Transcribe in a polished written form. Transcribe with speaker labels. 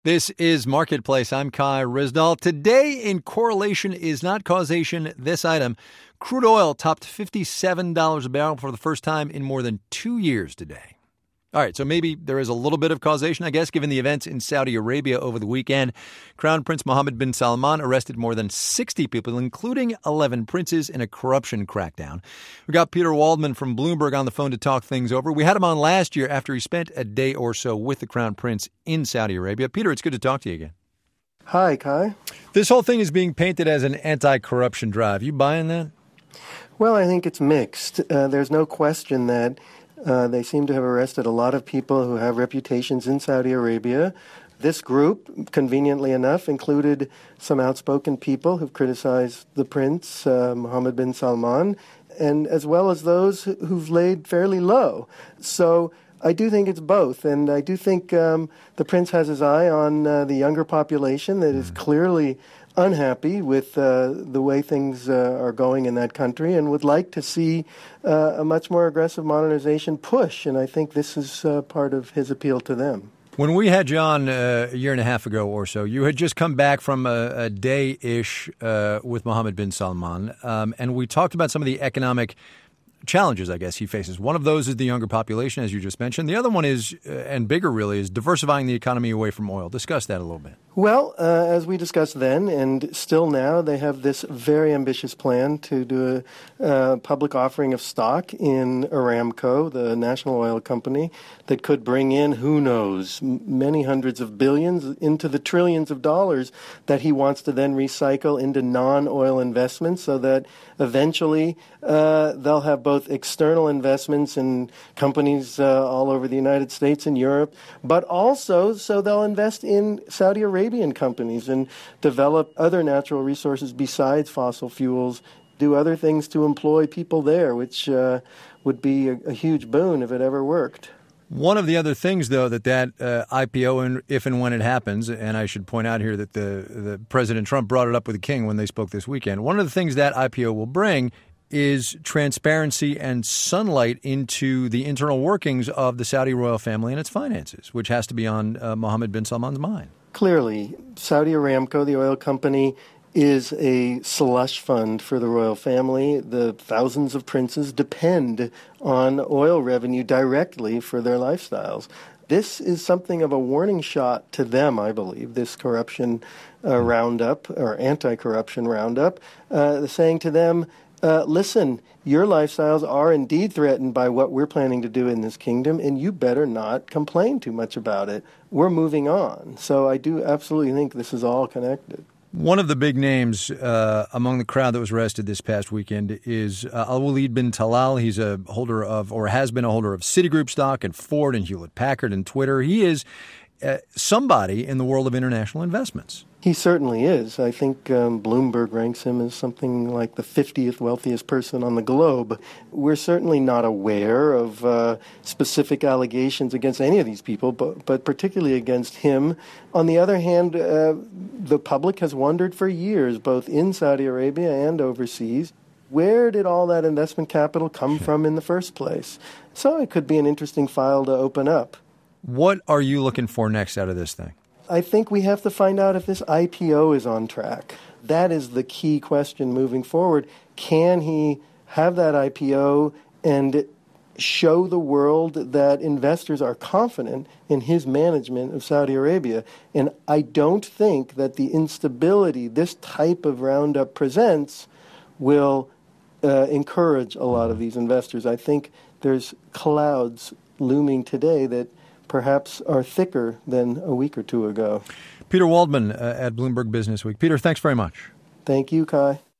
Speaker 1: This is Marketplace. I'm Kai Ryssdal. Today in Correlation is Not Causation, this item. Crude oil topped $57 a barrel for the first time in more than 2 years today. All right, so maybe there is a little bit of causation, I guess, given the events in Saudi Arabia over the weekend. Crown Prince Mohammed bin Salman arrested more than 60 people, including 11 princes, in a corruption crackdown. We got Peter Waldman from Bloomberg on the phone to talk things over. We had him on last year after he spent a day or so with the Crown Prince in Saudi Arabia. Peter, it's good to talk to you again.
Speaker 2: Hi, Kai.
Speaker 1: This whole thing is being painted as an anti-corruption drive. You buying that?
Speaker 2: Well, I think it's mixed. There's no question that they seem to have arrested a lot of people who have reputations in Saudi Arabia. This group, conveniently enough, included some outspoken people who've criticized the prince, Mohammed bin Salman, and as well as those who've laid fairly low. So I do think it's both, and I do think the prince has his eye on the younger population that is clearly unhappy with the way things are going in that country and would like to see a much more aggressive modernization push. And I think this is part of his appeal to them.
Speaker 1: When we had you on a year and a half ago or so, you had just come back from a day-ish with Mohammed bin Salman, and we talked about some of the economic challenges, I guess, he faces. One of those is the younger population, as you just mentioned. The other one is, and bigger really, is diversifying the economy away from oil. Discuss that a little bit.
Speaker 2: Well, as we discussed then, and still now, they have this very ambitious plan to do a public offering of stock in Aramco, the national oil company, that could bring in, who knows, many hundreds of billions into the trillions of dollars that he wants to then recycle into non-oil investments so that eventually they'll have both external investments in companies all over the United States and Europe, but also so they'll invest in Saudi Arabian companies and develop other natural resources besides fossil fuels, do other things to employ people there, which would be a huge boon if it ever worked.
Speaker 1: One of the other things, though, that IPO, and if and when it happens, and I should point out here that the President Trump brought it up with the king when they spoke this weekend, one of the things that IPO will bring is transparency and sunlight into the internal workings of the Saudi royal family and its finances, which has to be on Mohammed bin Salman's mind.
Speaker 2: Clearly, Saudi Aramco, the oil company, is a slush fund for the royal family. The thousands of princes depend on oil revenue directly for their lifestyles. This is something of a warning shot to them, I believe, this corruption roundup, or anti-corruption roundup, saying to them, listen, your lifestyles are indeed threatened by what we're planning to do in this kingdom, and you better not complain too much about it. We're moving on. So I do absolutely think this is all connected.
Speaker 1: One of the big names among the crowd that was arrested this past weekend is Al-Walid bin Talal. He's a holder of, or has been a holder of, Citigroup stock and Ford and Hewlett-Packard and Twitter. He is somebody in the world of international investments.
Speaker 2: He certainly is. I think Bloomberg ranks him as something like the 50th wealthiest person on the globe. We're certainly not aware of specific allegations against any of these people, but particularly against him. On the other hand, the public has wondered for years, both in Saudi Arabia and overseas, where did all that investment capital come from in the first place? So it could be an interesting file to open up.
Speaker 1: What are you looking for next out of this thing?
Speaker 2: I think we have to find out if this IPO is on track. That is the key question moving forward. Can he have that IPO and show the world that investors are confident in his management of Saudi Arabia? And I don't think that the instability this type of roundup presents will encourage a lot of these investors. I think there's clouds looming today that perhaps are thicker than a week or two ago.
Speaker 1: Peter Waldman at Bloomberg Business Week. Peter, thanks very much.
Speaker 2: Thank you, Kai.